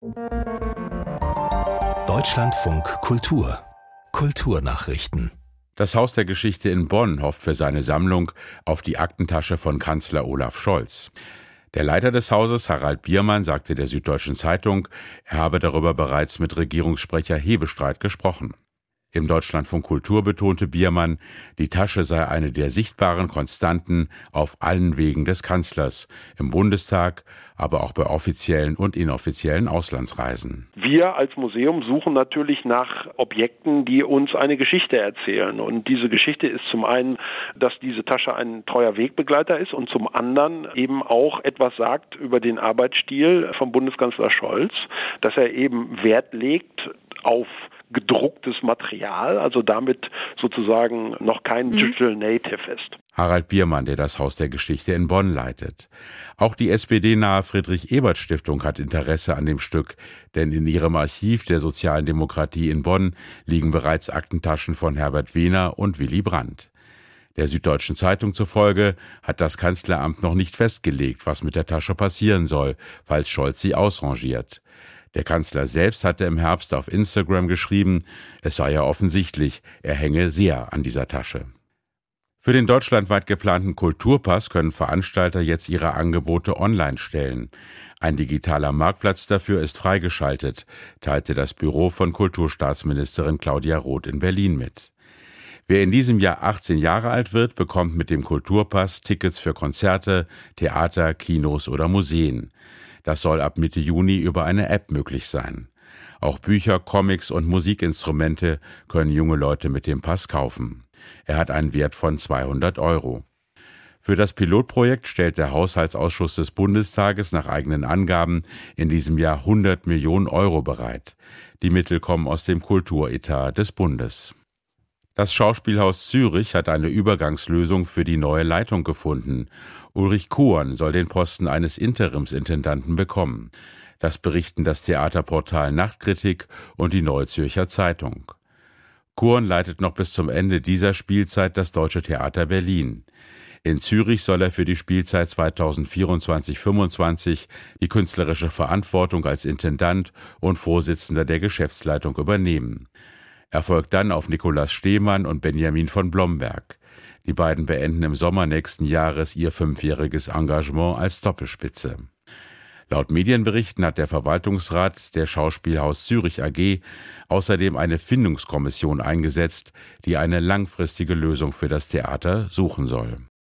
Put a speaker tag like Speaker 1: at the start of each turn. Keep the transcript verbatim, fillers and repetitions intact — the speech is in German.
Speaker 1: Deutschlandfunk Kultur Kulturnachrichten.
Speaker 2: Das Haus der Geschichte in Bonn hofft für seine Sammlung auf die Aktentasche von Kanzler Olaf Scholz. Der Leiter des Hauses, Harald Biermann, sagte der Süddeutschen Zeitung, er habe darüber bereits mit Regierungssprecher Hebestreit gesprochen. Im Deutschlandfunk Kultur betonte Biermann, die Tasche sei eine der sichtbaren Konstanten auf allen Wegen des Kanzlers, im Bundestag, aber auch bei offiziellen und inoffiziellen Auslandsreisen.
Speaker 3: Wir als Museum suchen natürlich nach Objekten, die uns eine Geschichte erzählen. Und diese Geschichte ist zum einen, dass diese Tasche ein treuer Wegbegleiter ist und zum anderen eben auch etwas sagt über den Arbeitsstil vom Bundeskanzler Scholz, dass er eben Wert legt auf gedrucktes Material, also damit sozusagen noch kein mhm. Digital Native ist.
Speaker 2: Harald Biermann, der das Haus der Geschichte in Bonn leitet. Auch die S P D-nahe Friedrich-Ebert-Stiftung hat Interesse an dem Stück, denn in ihrem Archiv der sozialen Demokratie in Bonn liegen bereits Aktentaschen von Herbert Wehner und Willy Brandt. Der Süddeutschen Zeitung zufolge hat das Kanzleramt noch nicht festgelegt, was mit der Tasche passieren soll, falls Scholz sie ausrangiert. Der Kanzler selbst hatte im Herbst auf Instagram geschrieben, es sei ja offensichtlich, er hänge sehr an dieser Tasche. Für den deutschlandweit geplanten Kulturpass können Veranstalter jetzt ihre Angebote online stellen. Ein digitaler Marktplatz dafür ist freigeschaltet, teilte das Büro von Kulturstaatsministerin Claudia Roth in Berlin mit. Wer in diesem Jahr achtzehn Jahre alt wird, bekommt mit dem Kulturpass Tickets für Konzerte, Theater, Kinos oder Museen. Das soll ab Mitte Juni über eine App möglich sein. Auch Bücher, Comics und Musikinstrumente können junge Leute mit dem Pass kaufen. Er hat einen Wert von zweihundert Euro. Für das Pilotprojekt stellt der Haushaltsausschuss des Bundestages nach eigenen Angaben in diesem Jahr hundert Millionen Euro bereit. Die Mittel kommen aus dem Kulturetat des Bundes. Das Schauspielhaus Zürich hat eine Übergangslösung für die neue Leitung gefunden. Ulrich Kuhn soll den Posten eines Interimsintendanten bekommen. Das berichten das Theaterportal Nachtkritik und die Neue Zürcher Zeitung. Kuhn leitet noch bis zum Ende dieser Spielzeit das Deutsche Theater Berlin. In Zürich soll er für die Spielzeit zweitausendvierundzwanzig fünfundzwanzig die künstlerische Verantwortung als Intendant und Vorsitzender der Geschäftsleitung übernehmen. Er folgt dann auf Nikolaus Stehmann und Benjamin von Blomberg. Die beiden beenden im Sommer nächsten Jahres ihr fünfjähriges Engagement als Doppelspitze. Laut Medienberichten hat der Verwaltungsrat der Schauspielhaus Zürich A G außerdem eine Findungskommission eingesetzt, die eine langfristige Lösung für das Theater suchen soll.